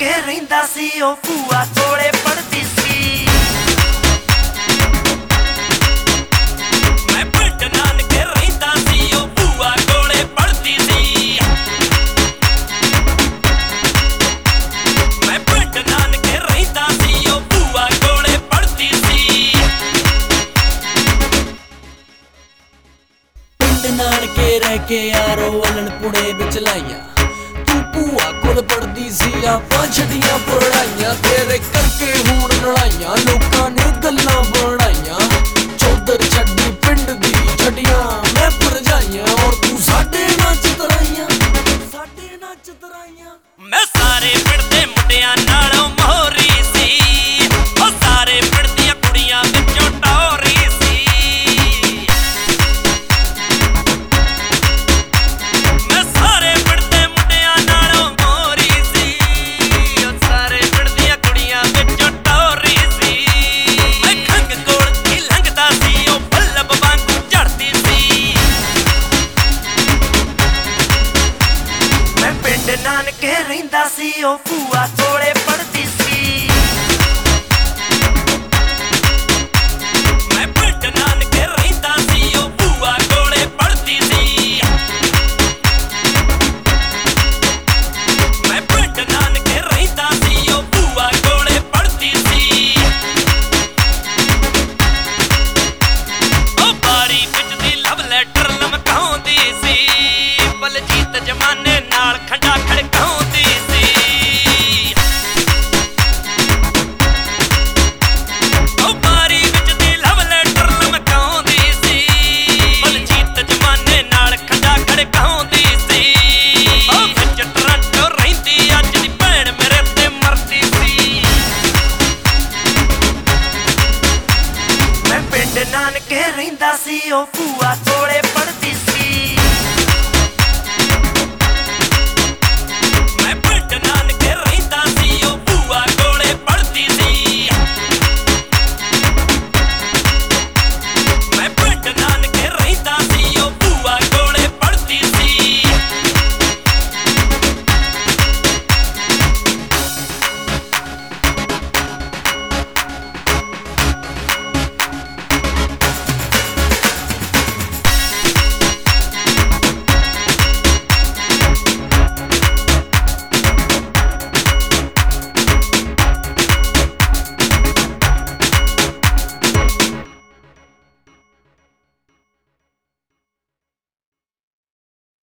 ਨਾਨਕੇ ਰਹਿੰਦਾ ਸੀ ਉਹ ਭੂਆ ਕੋਲੇ ਪੜਦੀ ਸੀ। ਮੈਂ ਪਿੰਡ ਨਾਨਕੇ ਰਹਿੰਦਾ ਸੀ ਉਹ ਭੂਆ ਕੋਲੇ ਪੜਦੀ ਸੀ। ਮੈਂ ਪਿੰਡ ਨਾਨਕੇ ਰਹਿੰਦਾ ਸੀ ਉਹ ਭੂਆ ਕੋਲੇ ਪੜਦੀ ਸੀ। ਪਿੰਡ ਨਾਨਕੇ ਰਹਿ ਕੇ ਯਾਰੋ ਵਲਣ ਪੁਣੇ ਵਿੱਚ ਲਾਈਆਂ ਭੂਆ ਕੋਲ ਪੜਦੀ ਸੀ ਆਪਾਂ ਛੱਡੀਆਂ ਪੜਾਈਆਂ ਤੇਰੇ ਕਰਕੇ ਹੁਣ ਲੜਾਈਆਂ ਲੋਕਾਂ ਨੇ ਗੱਲਾਂ ਬਣਾਈਆਂ ਚੌਧਰ ਛੱਡੀ ਪਿੰਡ ਦੀ ਛੱਡੀਆਂ ਮੈਂ ਭਰਜਾਈਆਂ ਔਰ ਤੂੰ ਸਾਡੇ ਨਾਲ ਚਤਰਾਈਆਂ ਮੈਂ ਸਾਰੇ ਪਿੰਡ ਦੇ ਮੁੰਡਿਆਂ ਨਾਲੋਂ ਮੋਹਰੀ ਸੀ ਉਹ ਸਾਰੇ ਪਿੰਡ ਦੀਆਂ ਕੁੜੀਆਂ ਵਿੱਚੋਂ ਟੌਰੀ ਸੀ। ਮੈਂ ਸਾਰੇ ਪਿੰਡ ਦੇ ਮੁੰਡਿਆਂ ਨਾਲੋਂ ਮੋਹਰੀ ਸੀ ਉਹ ਸਾਰੇ ਪਿੰਡ ਦੀਆਂ ਕੁੜੀਆਂ ਵਿੱਚੋਂ ਟੌਰੀ ਸੀ। ਮੈਂ ਖੰਗ ਕੋਲ ਹੀ ਲੰਘਦਾ ਸੀ ਉਹ ਬੱਲਬ ਵਾਂਗੂ ਝੜਦੀ ਸੀ। ਮੈਂ ਪਿੰਡ ਨਾਨਕੇ ਰਹਿੰਦਾ ਸੀ ਉਹ ਭੂਆ ਕੋਲੇ ਪੜਦੀ